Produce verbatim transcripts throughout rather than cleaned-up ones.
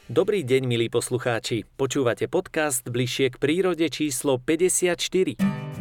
Dobrý deň, milí poslucháči. Počúvate podcast Bližšie k prírode číslo päťdesiatštyri.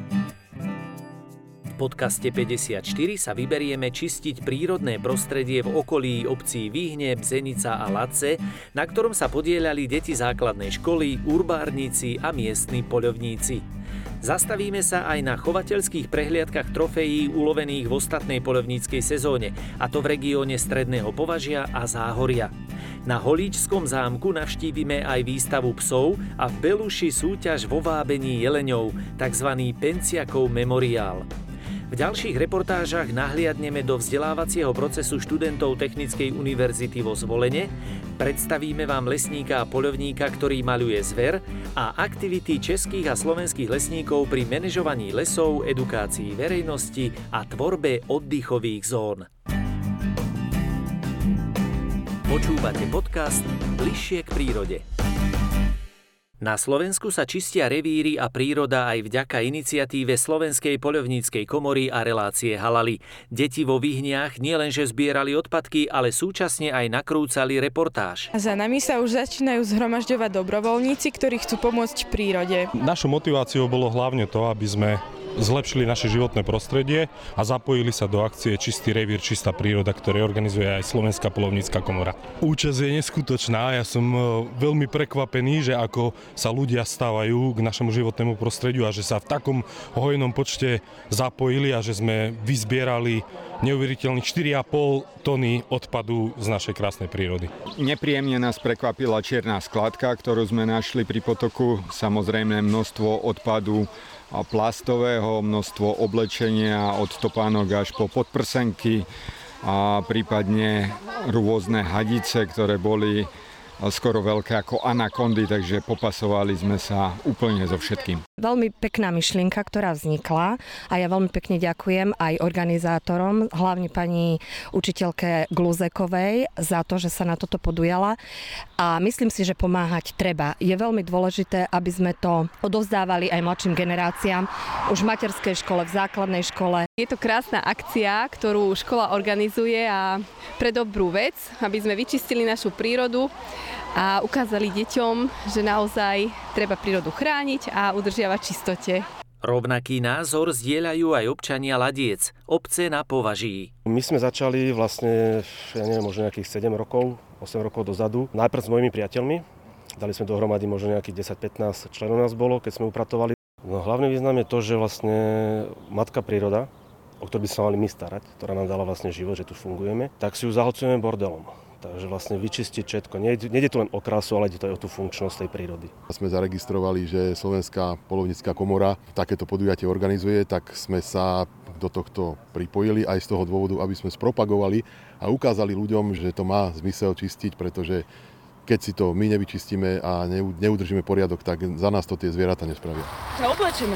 V podcaste päťdesiatštyri sa vyberieme čistiť prírodné prostredie v okolí obcí Výhne, Bzenica a Latce, na ktorom sa podieľali deti základnej školy, urbárnici a miestni poľovníci. Zastavíme sa aj na chovateľských prehliadkach trofejí ulovených v ostatnej poľovníckej sezóne, a to v regióne Stredného Považia a Záhoria. Na Holíčskom zámku navštívime aj výstavu psov a v Beluši súťaž vo vábení jeleňov, tzv. Penciakov memoriál. V ďalších reportážach nahliadneme do vzdelávacieho procesu študentov Technickej univerzity vo Zvolene, predstavíme vám lesníka a poľovníka, ktorý maľuje zver, a aktivity českých a slovenských lesníkov pri manažovaní lesov, edukácii verejnosti a tvorbe oddychových zón. Počúvate podcast Bližšie k prírode. Na Slovensku sa čistia revíry a príroda aj vďaka iniciatíve Slovenskej poľovníckej komory a relácie Halali. Deti vo Výhniach nielenže zbierali odpadky, ale súčasne aj nakrúcali reportáž. Za nami sa už začínajú zhromažďovať dobrovoľníci, ktorí chcú pomôcť prírode. Našou motiváciou bolo hlavne to, aby sme zlepšili naše životné prostredie a zapojili sa do akcie Čistý revír, čistá príroda, ktoré organizuje aj Slovenská poľovnícka komora. Účasť je neskutočná, ja som veľmi prekvapený, že ako sa ľudia stávajú k našemu životnému prostrediu a že sa v takom hojnom počte zapojili a že sme vyzbierali neuveriteľných štyri a pol tony odpadu z našej krásnej prírody. Nepríjemne nás prekvapila čierna skladka, ktorú sme našli pri potoku. Samozrejme množstvo odpadu a plastového, množstvo oblečenia od topánok až po podprsenky a prípadne rôzne hadice, ktoré boli skoro veľké ako anakondy, takže popasovali sme sa úplne so všetkým. Veľmi pekná myšlienka, ktorá vznikla, a ja veľmi pekne ďakujem aj organizátorom, hlavne pani učiteľke Gluzekovej za to, že sa na toto podujala, a myslím si, že pomáhať treba. Je veľmi dôležité, aby sme to odovzdávali aj mladším generáciám už v materskej škole, v základnej škole. Je to krásna akcia, ktorú škola organizuje a pre dobrú vec, aby sme vyčistili našu prírodu a ukázali deťom, že naozaj treba prírodu chrániť a udržiavať čistote. Rovnaký názor zdieľajú aj občania Ladiec, obce na Považí. My sme začali vlastne, ja neviem, možno nejakých sedem rokov, osem rokov dozadu. Najprv s mojimi priateľmi. Dali sme dohromady možno nejakých desať pätnásť členov nás bolo, keď sme upratovali. No, hlavný význam je to, že vlastne matka príroda, o ktorú by sa mali my starať, ktorá nám dala vlastne život, že tu fungujeme, tak si ju zahlcujeme bordelom. Takže vlastne vyčistiť všetko. Nejde tu len o krásu, ale ide to aj o tú funkčnosť tej prírody. Sme zaregistrovali, že Slovenská poľovnícka komora takéto podujatie organizuje, tak sme sa do tohto pripojili aj z toho dôvodu, aby sme spropagovali a ukázali ľuďom, že to má zmysel čistiť, pretože keď si to my nevyčistíme a neudržíme poriadok, tak za nás to tie zvieratá nespravia. No, oblečíme.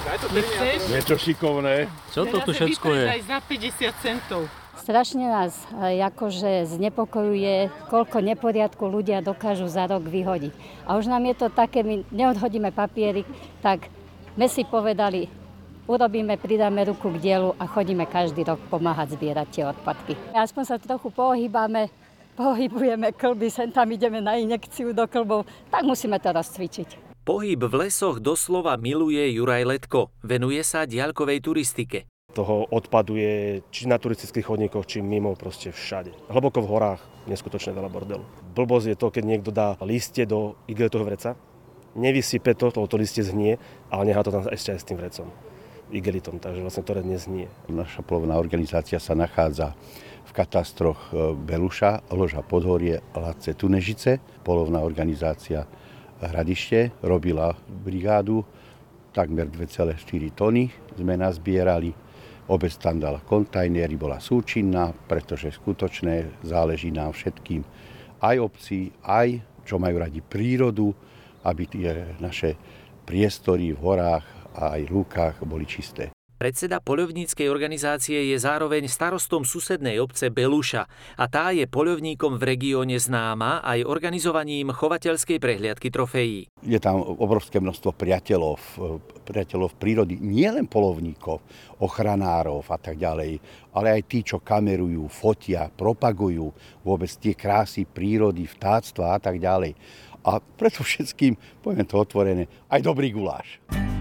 Niečo šikovné. Čo to tu všetko je? Aj za päťdesiat centov. Strašne nás akože znepokojuje, koľko neporiadku ľudia dokážu za rok vyhodiť. A už nám je to také, my neodhodíme papierik, tak my si povedali, urobíme, pridáme ruku k dielu a chodíme každý rok pomáhať zbierať tie odpadky. Aspoň sa trochu pohybáme, pohybujeme klby, sem tam ideme na injekciu do klbov, tak musíme to rozcvičiť. Pohyb v lesoch doslova miluje Juraj Letko. Venuje sa diaľkovej turistike. Toho odpadu je či na turistických chodníkoch, či mimo, proste všade. Hlboko v horách, neskutočne veľa bordelu. Blbosť je to, keď niekto dá listie do igelitového vreca, nevysype to, toto listie zhnie, ale nechá to tam ešte aj s tým vrecom, igelitom, takže vlastne to nezhnie. Naša poľovná organizácia sa nachádza v katastroch Beluša, Loža Podhorie, Latce, Tunežice. Poľovná organizácia Hradište robila brigádu, takmer dve celé štyri tony sme nazbierali. Obec tam dala kontajnery, bola súčinná, pretože skutočne záleží nám všetkým, aj obci, aj čo majú radi prírodu, aby tie naše priestory v horách a aj lúkach boli čisté. Predseda poľovníckej organizácie je zároveň starostom susednej obce Beluša a tá je poľovníkom v regióne známa aj organizovaním chovateľskej prehliadky trofejí. Je tam obrovské množstvo priateľov, priateľov prírody, nielen poľovníkov, ochranárov a tak ďalej, ale aj tí, čo kamerujú, fotia, propagujú vôbec tie krásy prírody, vtáctva a tak ďalej. A preto všetkým, poviem to otvorené, aj dobrý guláš.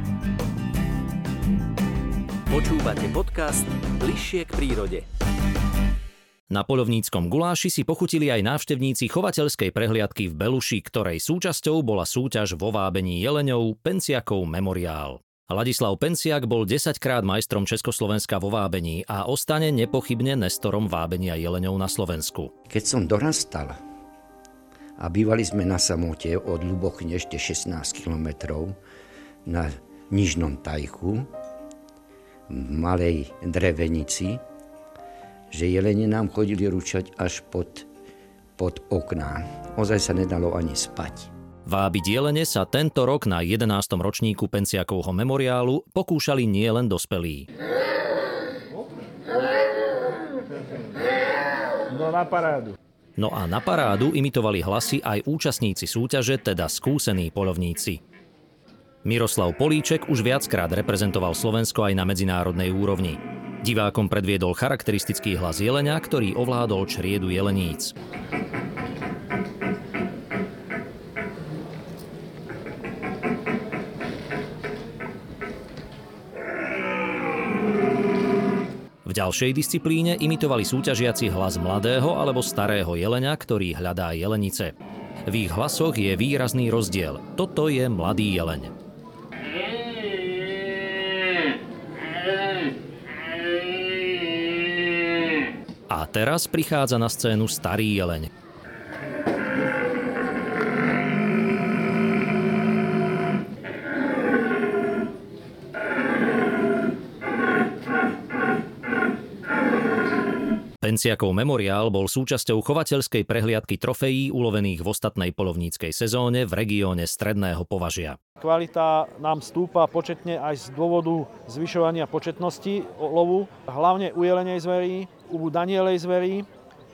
Počúvate podcast Bližšie k prírode. Na poľovníckom guláši si pochutili aj návštevníci chovateľskej prehliadky v Beluši, ktorej súčasťou bola súťaž vo vábení jeleňov Pensiakov memoriál. Ladislav Pensiak bol desaťkrát majstrom Československa vo vábení a ostane nepochybne nestorom vábenia jeleňov na Slovensku. Keď som dorastal a bývali sme na samote od Ľubochyne ešte šestnásť kilometrov na Nižnom Tajchu, v malej drevenici, že jelene nám chodili ručať až pod, pod okná. Ozaj sa nedalo ani spať. Vábiť jelene sa tento rok na jedenástom ročníku Pensiakovho memoriálu pokúšali nielen dospelí. No na parádu. No a na parádu imitovali hlasy aj účastníci súťaže, teda skúsení poľovníci. Miroslav Políček už viackrát reprezentoval Slovensko aj na medzinárodnej úrovni. Divákom predviedol charakteristický hlas jelenia, ktorý ovládol čriedu jeleníc. V ďalšej disciplíne imitovali súťažiaci hlas mladého alebo starého jelenia, ktorý hľadá jelenice. V ich hlasoch je výrazný rozdiel. Toto je mladý jeleň. A teraz prichádza na scénu starý jeleň. Pensiakov memoriál bol súčasťou chovateľskej prehliadky trofejí ulovených v ostatnej poľovníckej sezóne v regióne Stredného Považia. Kvalita nám stúpa početne aj z dôvodu zvyšovania početnosti lovu, hlavne u jelenej zverí, u danielej zverí,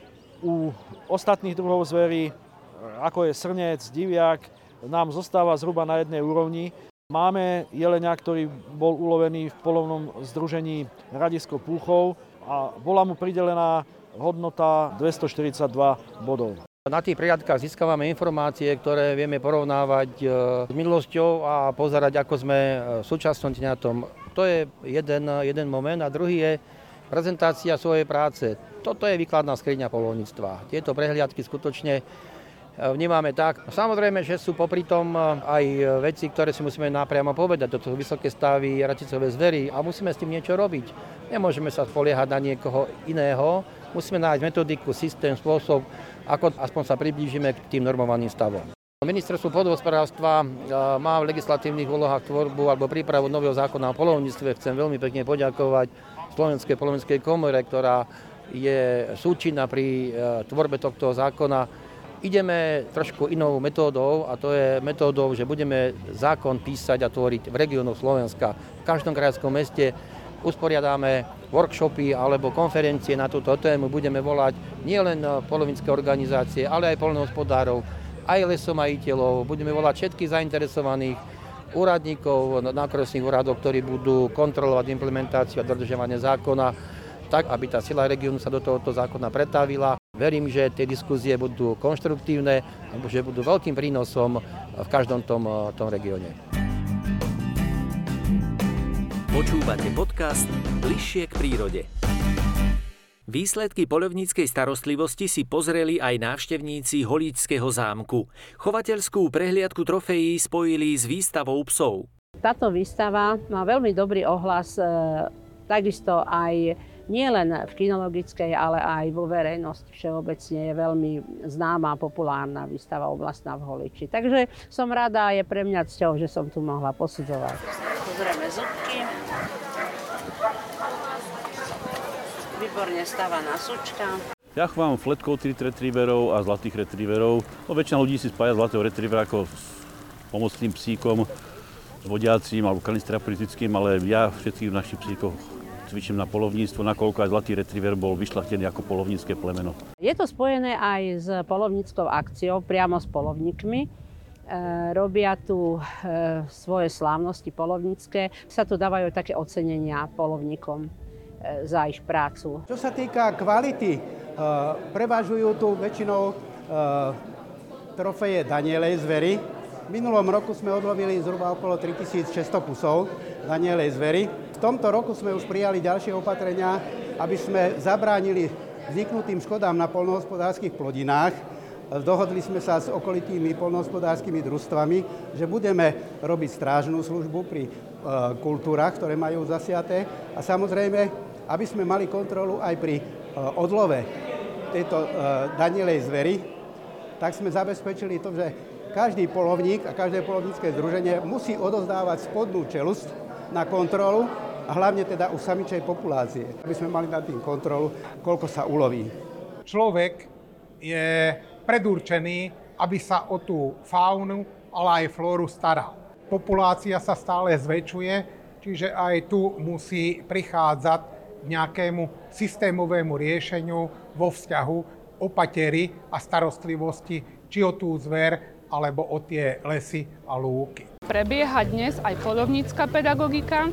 u ostatných druhov zverí, ako je srnec, diviak, nám zostáva zhruba na jednej úrovni. Máme jelenia, ktorý bol ulovený v poľovnom združení Hradisko Púchov a bola mu pridelená hodnota dvestoštyridsaťdva bodov. Na tých prehliadkách získavame informácie, ktoré vieme porovnávať s minulosťou a pozerať, ako sme v súčasnosti na tom. To je jeden, jeden moment a druhý je prezentácia svojej práce. Toto je výkladná skriňa poľovníctva. Tieto prehliadky skutočne vnímame tak. Samozrejme, že sú popri tom aj veci, ktoré si musíme napriamo povedať. Toto sú vysoké stavy raticové zvery a musíme s tým niečo robiť. Nemôžeme sa spoliehať na niekoho iného. Musíme nájsť metodiku, systém, spôsob, ako aspoň sa priblížime k tým normovaným stavom. Ministerstvo pôdohospodárstva má v legislatívnych úlohách tvorbu alebo prípravu nového zákona o poľovníctve. Chcem veľmi pekne poďakovať Slovenskej poľovníckej komore, ktorá je súčinná pri tvorbe tohto zákona. Ideme trošku inou metódou a to je metódou, že budeme zákon písať a tvoriť v regiónoch Slovenska. V každom krajskom meste usporiadáme workshopy alebo konferencie na túto tému. Budeme volať nielen poľovnícke organizácie, ale aj poľnohospodárov, aj lesomajiteľov. Budeme volať všetkých zainteresovaných úradníkov na okresných úradoch, ktorí budú kontrolovať implementáciu a dodržiavanie zákona, tak, aby tá sila regiónu sa do tohoto zákona pretavila. Verím, že tie diskusie budú konštruktívne a že budú veľkým prínosom v každom tom, tom regióne. Počúvate podcast Bližšie k prírode. Výsledky poľovníckej starostlivosti si pozreli aj návštevníci Holíčského zámku. Chovateľskú prehliadku trofejí spojili s výstavou psov. Táto výstava má veľmi dobrý ohlas, e, takisto aj nielen v kinologickej, ale aj vo verejnosti všeobecne je veľmi známa a populárna výstava oblastná v Holíči. Takže som rada a je pre mňa cťou, že som tu mohla posudzovať. Pozrieme zubky. Výborne stavaná sučka. Ja chovám flat-coated retrieverov a zlatých retrieverov. No, väčšina ľudí si spája zlatého retrievera ako s pomocným psíkom. vodiacím alebo kanistrapolitickým, ale ja všetkých našich psíkov cvičím na poľovníctvo, nakoľko aj zlatý retriever bol vyšľachtený ako poľovnícke plemeno. Je to spojené aj s poľovníckou akciou, priamo s poľovníkmi. E, robia tu e, svoje slávnosti poľovnícke. Sa tu dávajú také ocenenia poľovníkom e, za ich prácu. Čo sa týka kvality, e, prevažujú tu väčšinou e, trofeje danielej zvery. V minulom roku sme odlovili zhruba okolo tritisícšesťsto kusov danielej zvery. V tomto roku sme už prijali ďalšie opatrenia, aby sme zabránili vzniknutým škodám na poľnohospodárskych plodinách. Dohodli sme sa s okolitými poľnohospodárskymi družstvami, že budeme robiť strážnu službu pri e, kultúrach, ktoré majú zasiaté. A samozrejme, aby sme mali kontrolu aj pri e, odlove tejto e, danielej zvery, tak sme zabezpečili to, že každý poľovník a každé poľovnícke združenie musí odovzdávať spodnú čelusť na kontrolu a hlavne teda u samičej populácie, aby sme mali nad tým kontrolu, koľko sa uloví. Človek je predurčený, aby sa o tú faunu, ale aj flóru staral. Populácia sa stále zväčšuje, čiže aj tu musí prichádzať k nejakému systémovému riešeniu vo vzťahu opatery a starostlivosti, či o tú zver, alebo o tie lesy a lúky. Prebieha dnes aj poľovnícka pedagogika,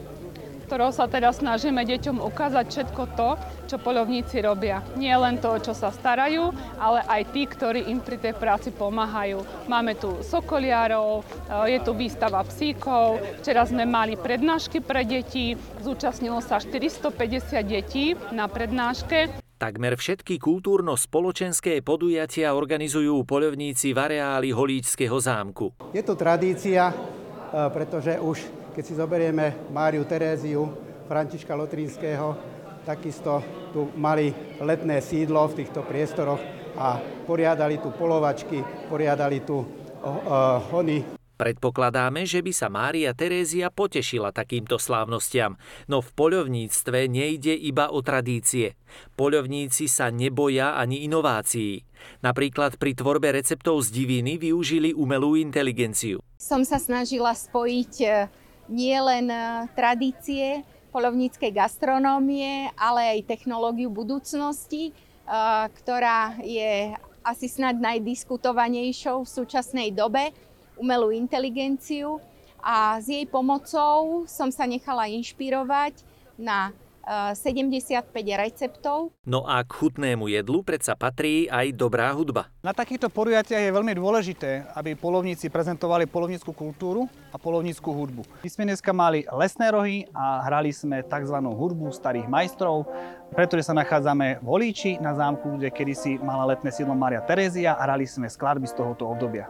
ktorou sa teda snažíme deťom ukázať všetko to, čo poľovníci robia. Nie len to, čo sa starajú, ale aj tí, ktorí im pri tej práci pomáhajú. Máme tu sokoliarov, je tu výstava psíkov, včera sme mali prednášky pre deti, zúčastnilo sa štyristopäťdesiat detí na prednáške. Takmer všetky kultúrno-spoločenské podujatia organizujú poľovníci v areáli Holíčskeho zámku. Je to tradícia, pretože už keď si zoberieme Máriu Teréziu, Františka Lotrínskeho, takisto tu mali letné sídlo v týchto priestoroch a poriadali tu poľovačky, poriadali tu uh, hony. Predpokladáme, že by sa Mária Terézia potešila takýmto slávnostiam, no v poľovníctve nejde iba o tradície. Poľovníci sa neboja ani inovácií. Napríklad pri tvorbe receptov z diviny využili umelú inteligenciu. Som sa snažila spojiť nielen tradície poľovníckej gastronómie, ale aj technológiu budúcnosti, ktorá je asi snad najdiskutovanejšou v súčasnej dobe, umelú inteligenciu, a s jej pomocou som sa nechala inšpirovať na sedemdesiatpäť receptov. No a k chutnému jedlu predsa patrí aj dobrá hudba. Na takýchto podujatiach je veľmi dôležité, aby poľovníci prezentovali poľovnícku kultúru a poľovnícku hudbu. My sme dneska mali lesné rohy a hrali sme tzv. Hudbu starých majstrov, pretože sa nachádzame v Holíči na zámku, kde kedysi mala letné sídlo Mária Terézia, a hrali sme skladby z tohoto obdobia.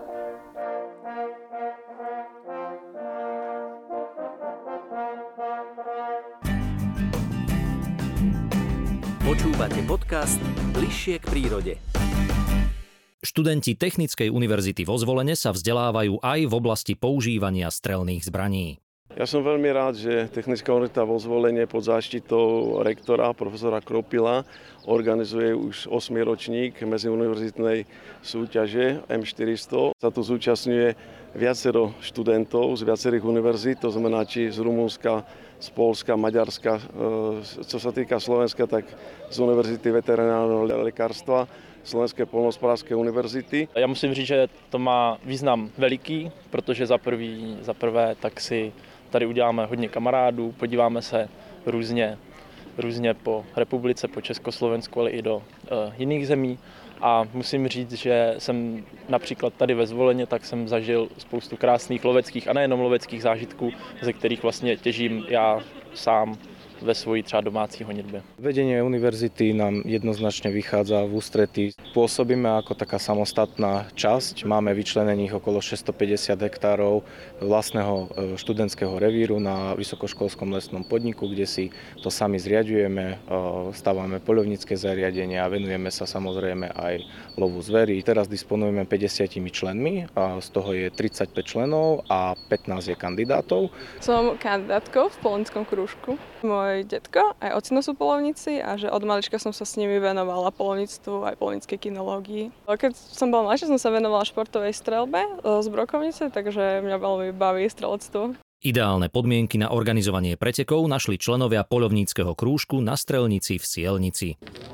Počúvate podcast Bližšie k prírode. Študenti Technickej univerzity vo Zvolene sa vzdelávajú aj v oblasti používania strelných zbraní. Ja som veľmi rád, že Technická univerzita vo Zvolene pod záštitou rektora profesora Kropila organizuje už ôsmy ročník medziuniverzitnej súťaže em štyristo. Sa tu zúčastňuje viacero študentov z viacerých univerzít, to znamená či z Rumunska, z Poľska, Maďarska. Čo sa týka Slovenska, tak z Univerzity veterinárneho lekárstva, Slovenské poľnohospodárskej univerzity. Já musím říct, že to má význam veliký, protože za, prvý, za prvé tak si tady uděláme hodně kamarádů, podíváme se různě, různě po republice, po Československu, ale i do uh, jiných zemí. A musím říct, že jsem například tady ve Zvoleně, tak jsem zažil spoustu krásných loveckých a nejenom loveckých zážitků, ze kterých vlastně těžím já sám ve svojí třeba domácí honitbe. Vedenie univerzity nám jednoznačne vychádza v ústrety. Pôsobíme ako taká samostatná časť. Máme vyčlenených okolo šesťstopäťdesiat hektárov vlastného študentského revíru na vysokoškolskom lesnom podniku, kde si to sami zriaďujeme, stávame poľovnícke zariadenia a venujeme sa samozrejme aj lovu zverí. Teraz disponujeme päťdesiatimi členmi, a z toho je tridsaťpäť členov a pätnásť je kandidátov. Som kandidátkou v poľovníckom krúžku. Môj môj detko, aj ocino sú poľovníci a že od malička som sa s nimi venovala poľovníctvu aj poľovníckej kinológii. Keď som bola mladšia, som sa venovala športovej streľbe z brokovnice, takže mňa veľmi baví streľectvo. Ideálne podmienky na organizovanie pretekov našli členovia poľovníckeho krúžku na Strelnici v Sielnici.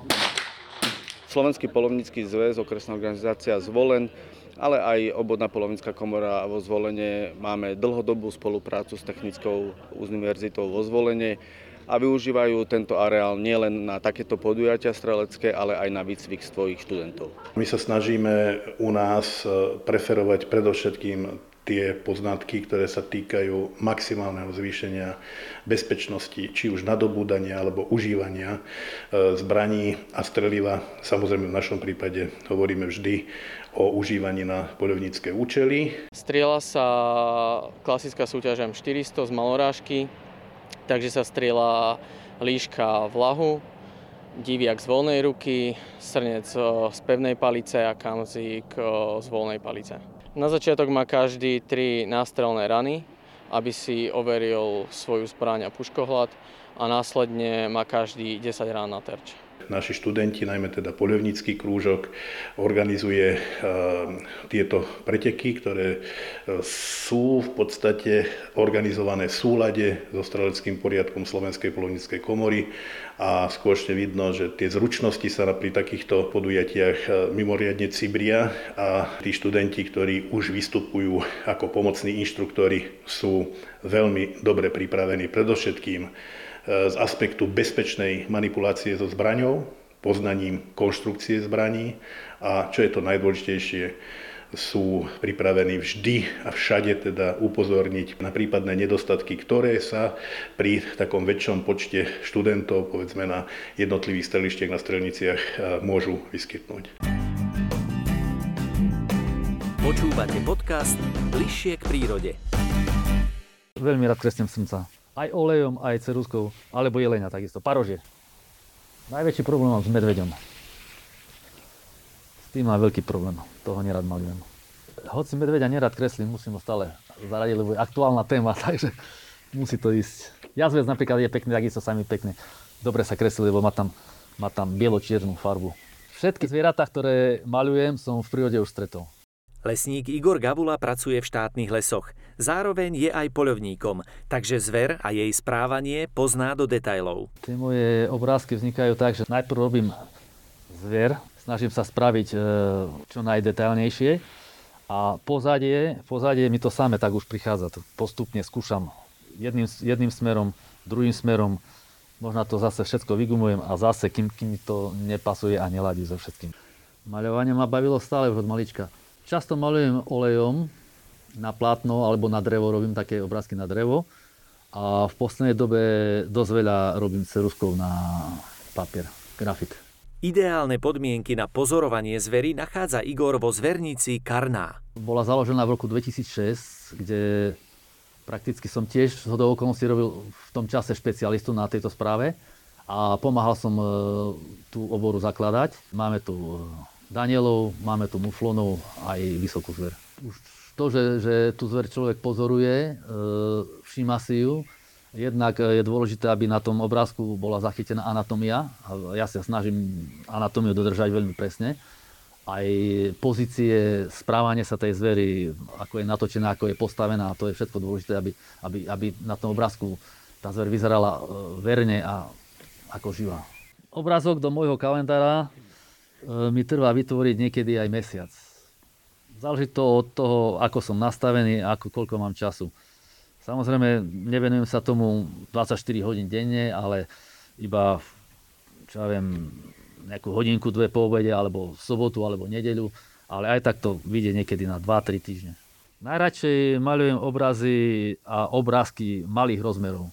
Slovenský poľovnícky zväz, okresná organizácia Zvolen, ale aj obvodná poľovnícka komora vo Zvolene máme dlhodobú spoluprácu s Technickou univerzitou vo Zvolene a využívajú tento areál nielen na takéto podujatia strelecké, ale aj na výcvik svojich študentov. My sa snažíme u nás preferovať predovšetkým tie poznatky, ktoré sa týkajú maximálneho zvýšenia bezpečnosti, či už nadobúdania alebo užívania zbraní a streliva. Samozrejme v našom prípade hovoríme vždy o užívaní na poľovnícke účely. Strieľa sa klasická súťaž em štyristo z malorážky, takže sa strieľa líška v lahu, diviak z voľnej ruky, srnec z pevnej palice a kamzík z voľnej palice. Na začiatok má každý tri nástrelné rany, aby si overil svoju zbraň a puškohľad, a následne má každý desať rán na terč. Naši študenti, najmä teda poľovnícky krúžok, organizuje e, tieto preteky, ktoré sú v podstate organizované v súlade so streleckým poriadkom Slovenskej poľovníckej komory a skôršne vidno, že tie zručnosti sa pri takýchto podujatiach mimoriadne cibria a tí študenti, ktorí už vystupujú ako pomocní inštruktori, sú veľmi dobre pripravení predovšetkým z aspektu bezpečnej manipulácie so zbraňou, poznaním konštrukcie zbraní a čo je to najdôležitejšie, sú pripravení vždy a všade teda upozorniť na prípadné nedostatky, ktoré sa pri takom väčšom počte študentov, povedzme na jednotlivých strelištiach na strelniciach, môžu vyskytnúť. Počúvate podcast Bližšie k prírode. Veľmi rád kreslím srnca. Aj olejom, aj ceruzkou, alebo jelenia takisto, parožier. Najväčší problém mám s medveďom. S tým mám veľký problém, toho nerad malujem. Hoci medveďa nerad kreslím, musím ho stále zaradiť, lebo je aktuálna téma, takže musí to ísť. Jazvec napríklad je pekný, takisto sa mi pekne dobre sa kreslí, lebo má tam, má tam bielo-čiernu farbu. Všetky zvieratá, ktoré malujem, som v prírode už stretol. Lesník Igor Gabula pracuje v štátnych lesoch. Zároveň je aj poľovníkom, takže zver a jej správanie pozná do detailov. Tie moje obrázky vznikajú tak, že najprv robím zver, snažím sa spraviť čo najdetailnejšie a pozadie, pozadie mi to samé tak už prichádza. Postupne skúšam jedným, jedným smerom, druhým smerom, možno to zase všetko vygumujem a zase, kým, kým mi to nepasuje a neladí so všetkým. Maľovanie ma bavilo stále už od malička. Často malujem olejom na plátno alebo na drevo, robím také obrázky na drevo a v poslednej dobe dosť veľa robím ceruzkou na papier, grafit. Ideálne podmienky na pozorovanie zvery nachádza Igor vo zvernici Karná. Bola založená v roku dvetisícšesť, kde prakticky som tiež zhodou okolností robil v tom čase špecialistu na tejto správe a pomáhal som tú oboru zakladať. Máme tu danielov, máme tu muflonov aj vysokú zver. Už to, že, že tú zver človek pozoruje, všíma si ju, jednak je dôležité, aby na tom obrázku bola zachytená anatómia. Ja sa snažím anatómiu dodržať veľmi presne. Aj pozície, správanie sa tej zvery, ako je natočená, ako je postavená, to je všetko dôležité, aby, aby, aby na tom obrázku tá zver vyzerala verne a ako živá. Obrázok do môjho kalendára mi trvá vytvoriť niekedy aj mesiac. Záleží to od toho, ako som nastavený a ako, koľko mám času. Samozrejme, nevenujem sa tomu dvadsaťštyri hodín denne, ale iba, čo ja viem, nejakú hodinku, dve po obede, alebo v sobotu, alebo nedeľu, ale aj tak to vyjde niekedy na dva tri týždne. Najradšej maľujem obrazy a obrázky malých rozmerov. E,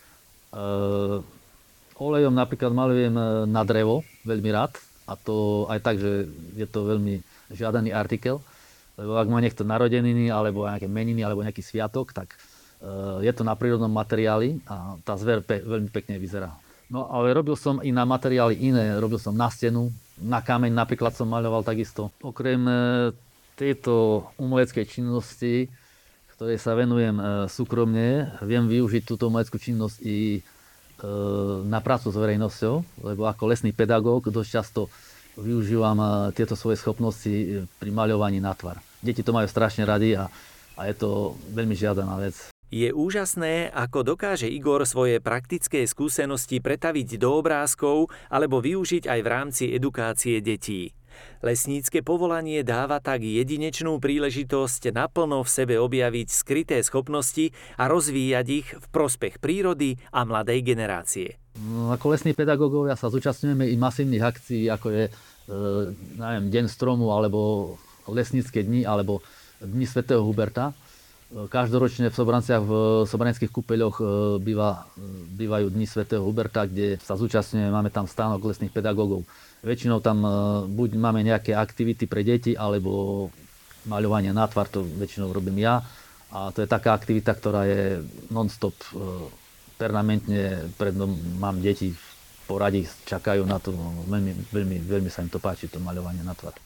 olejom napríklad maľujem na drevo, veľmi rád. A to aj tak, že je to veľmi žiadaný artikel, lebo ak má niekto narodeniny, alebo nejaké meniny, alebo nejaký sviatok, tak uh, je to na prírodnom materiáli a tá zver pe- veľmi pekne vyzerá. No ale robil som i na materiály iné, robil som na stenu, na kameň napríklad som maľoval takisto. Okrem uh, tejto umeleckej činnosti, ktorej sa venujem uh, súkromne, viem využiť túto umeleckú činnosť i na prácu s verejnosťou, lebo ako lesný pedagóg dosť často využívam tieto svoje schopnosti pri maľovaní na tvar. Deti to majú strašne radi a, a je to veľmi žiadaná vec. Je úžasné, ako dokáže Igor svoje praktické skúsenosti pretaviť do obrázkov alebo využiť aj v rámci edukácie detí. Lesnícke povolanie dáva tak jedinečnú príležitosť naplno v sebe objaviť skryté schopnosti a rozvíjať ich v prospech prírody a mladej generácie. No, ako lesní pedagógovia sa zúčastňujeme i masívnych akcií, ako je e, neviem, Deň stromu, alebo lesnícke dni, alebo Dni svätého Huberta. Každoročne v Sobranciach, v Sobranských kúpeľoch býva, bývajú Dni svätého Huberta, kde sa zúčastňujeme, máme tam stánok lesných pedagógov. Väčšinou tam buď máme nejaké aktivity pre deti, alebo maľovanie na tvar, to väčšinou robím ja. A to je taká aktivita, ktorá je non-stop, permanentne pred mnou mám deti v poradí, čakajú na to. Veľmi, veľmi, veľmi sa im to páči, to maľovanie na tvar.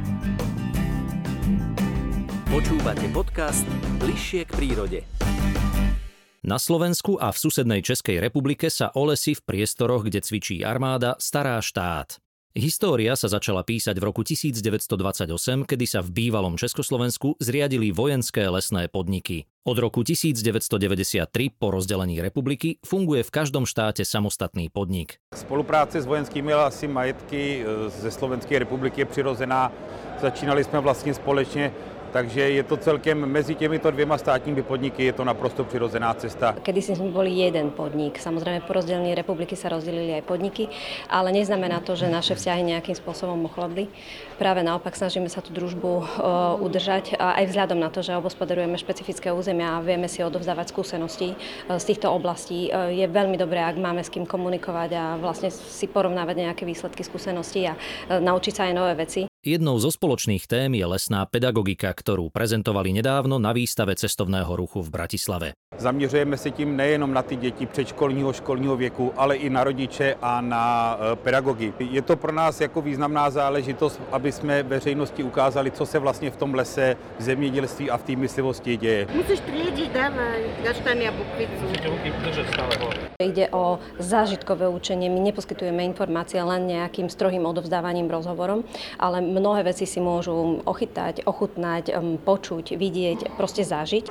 Počúvate podcast Bližšie k prírode. Na Slovensku a v susednej Českej republike sa o lesy v priestoroch, kde cvičí armáda, stará štát. História sa začala písať v roku devätnásťstodvadsaťosem, kedy sa v bývalom Československu zriadili vojenské lesné podniky. Od roku devätnásťstodeväťdesiattri po rozdelení republiky funguje v každom štáte samostatný podnik. Spolupráce s vojenskými lesy majetky ze Slovenskej republiky je přirozená. Začínali jsme vlastně společně. Takže je to celkem mezi těmito dvěma státními podniky, je to naprosto přirozená cesta. Kedysi sme boli jeden podnik. Samozrejme po rozdelení republiky sa rozdelili aj podniky, ale neznamená to, že naše vzťahy nejakým spôsobom ochlabli. Práve naopak snažíme sa tú družbu uh, udržať a aj vzhľadom na to, že obospodarujeme špecifické územia a vieme si odovzdávať skúsenosti uh, z týchto oblastí. Uh, je veľmi dobré, ak máme s kým komunikovať a vlastne si porovnávať nejaké výsledky skúseností a uh, naučiť sa aj nové veci. Jednou zo spoločných tém je lesná pedagogika, ktorú prezentovali nedávno na výstave cestovného ruchu v Bratislave. Zaměřujeme se tím nejenom na ty děti předškolního, školního věku, ale i na rodiče a na pedagogy. Je to pro nás jako významná záležitost, aby jsme veřejnosti ukázali, co se vlastně v tom lese, v zemědělství a v té myslivosti děje. Musíš triediť, dávaj gaštany a bukvicu. Ide o zážitkové učenie. My neposkytujeme informácie len nejakým strohým odovzdávaním rozhovorom, ale mnohé veci si môžu ochytať, ochutnať, počuť, vidieť, proste zažiť.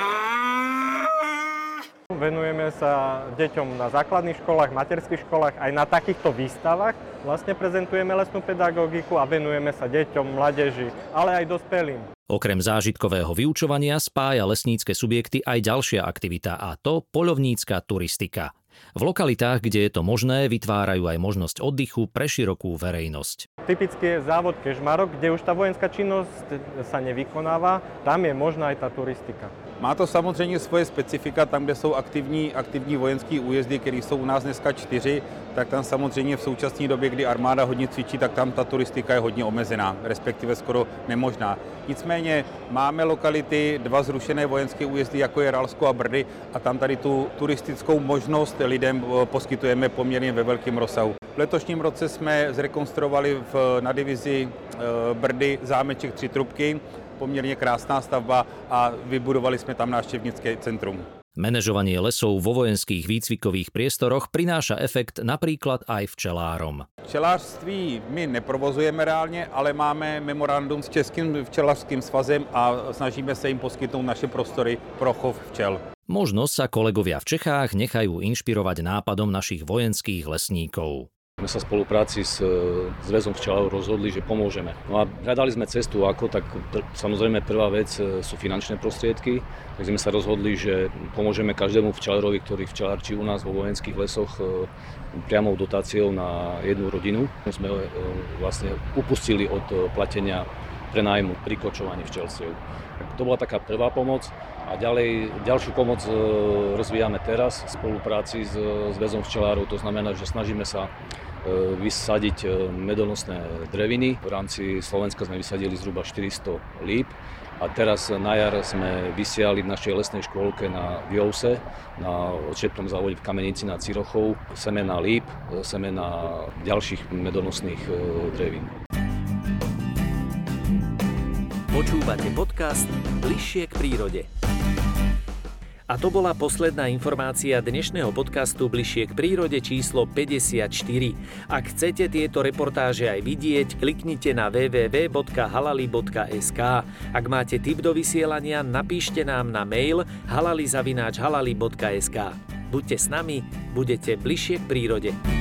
Venujeme sa deťom na základných školách, materských školách, aj na takýchto výstavách. Vlastne prezentujeme lesnú pedagogiku a venujeme sa deťom, mládeži, ale aj dospelým. Okrem zážitkového vyučovania spája lesnícke subjekty aj ďalšia aktivita, a to poľovnícka turistika. V lokalitách, kde je to možné, vytvárajú aj možnosť oddychu pre širokú verejnosť. Typicky je závod Kežmarok, kde už tá vojenská činnosť sa nevykonáva, tam je možná aj tá turistika. Má to samozřejmě svoje specifika, tam, kde jsou aktivní, aktivní vojenské újezdy, které jsou u nás dneska čtyři, tak tam samozřejmě v současné době, kdy armáda hodně cvičí, tak tam ta turistika je hodně omezená, respektive skoro nemožná. Nicméně máme lokality, dva zrušené vojenské újezdy, jako je Ralsko a Brdy, a tam tady tu turistickou možnost lidem poskytujeme poměrně ve velkém rozsahu. V letošním roce jsme zrekonstruovali v, na divizi Brdy zámeček Tři trubky, poměrně krásná stavba, a vybudovali jsme tam návštěvnické centrum. Manažovanie lesov vo vojenských výcvikových priestoroch prináša efekt napríklad aj včelárom. Včelářství my neprovozujeme reálně, ale máme memorandum s Českým včelařským svazem a snažíme se jim poskytnout naše prostory pro chov včel. Možno sa kolegovia v Čechách nechajú inšpirovať nápadom našich vojenských lesníkov. My sa v spolupráci s Zväzom včelárov rozhodli, že pomôžeme. No a hľadali sme cestu ako, tak samozrejme prvá vec sú finančné prostriedky, tak sme sa rozhodli, že pomôžeme každému včelárovi, ktorý včelárčí u nás vo vojenských lesoch priamou dotáciou na jednu rodinu. Sme vlastne upustili od platenia prenájmu pri kočovaní včelstiev. To bola taká prvá pomoc. A ďalej, ďalšiu pomoc rozvíjame teraz v spolupráci s Zväzom včelárov. To znamená, že snažíme sa vysadiť medonosné dreviny. V rámci Slovenska sme vysadili zhruba štyristo líp. A teraz na jar sme vysiali v našej lesnej škôlke na Viovse, na odšetnom závode v Kamenici nad Cirochou, semena líp, semena ďalších medonosných drevín. Počúvate podcast Bližšie k prírode. A to bola posledná informácia dnešného podcastu Bližšie k prírode číslo päťdesiatštyri. Ak chcete tieto reportáže aj vidieť, kliknite na w w w bodka halali bodka es ka. Ak máte tip do vysielania, napíšte nám na mail halali zavináč halali bodka es ka. Buďte s nami, budete bližšie k prírode.